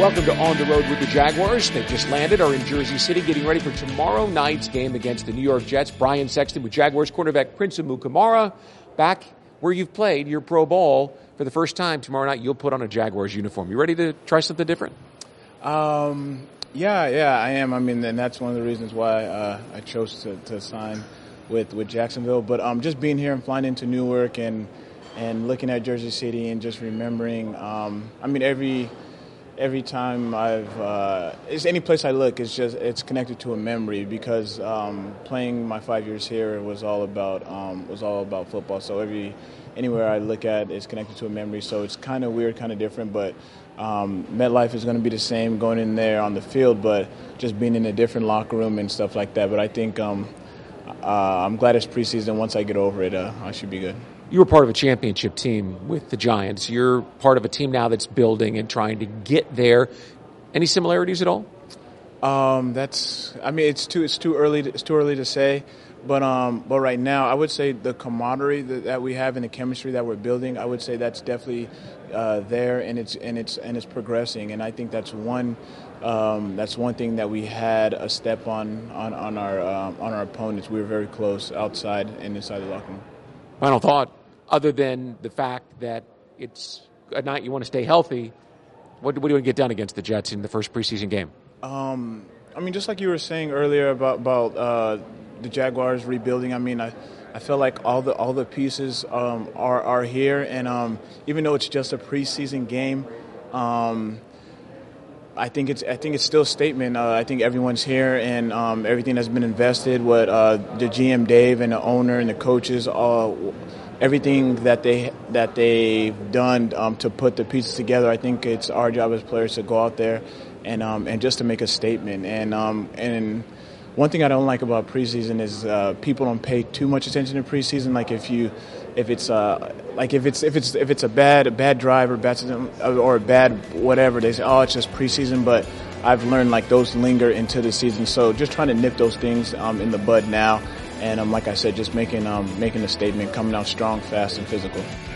Welcome to On the Road with the Jaguars. They just landed, are in Jersey City, getting ready for tomorrow night's game against the New York Jets. Brian Sexton with Jaguars cornerback Prince Amukamara back where you've played your pro ball for the first time. Tomorrow night you'll put on a Jaguars uniform. You ready to try something different? Yeah, I am. I mean, and that's one of the reasons why I chose to sign with Jacksonville. But just being here and flying into Newark and looking at Jersey City and just remembering, every time it's any place I look, it's connected to a memory because playing my 5 years here was all about football. So anywhere I look at, it's connected to a memory. So it's kind of weird, kind of different, but MetLife is going to be the same going in there on the field, but just being in a different locker room and stuff like that. But I think I'm glad it's preseason. Once I get over it, I should be good. You were part of a championship team with the Giants. You're part of a team now that's building and trying to get there. Any similarities at all? It's too early to say, but right now I would say the camaraderie that we have and the chemistry that we're building, I would say that's definitely there, and it's progressing. And I think that's one thing that we had a step on our opponents. We were very close outside and inside the locker room. Final thought, other than the fact that it's a night you want to stay healthy, what do you want to get done against the Jets in the first preseason game? Just like you were saying earlier about the Jaguars rebuilding, I feel like all the pieces are here, and even though it's just a preseason game, I think it's still a statement. I think everyone's here, and everything has been invested. What the GM Dave and the owner and the coaches, everything that they've done to put the pieces together. I think it's our job as players to go out there and just to make a statement. And one thing I don't like about preseason is people don't pay too much attention to preseason. Like if it's a bad drive or a bad whatever, they say, oh, it's just preseason. But I've learned like those linger into the season. So just trying to nip those things in the bud now. And like I said, just making a statement, coming out strong, fast, and physical.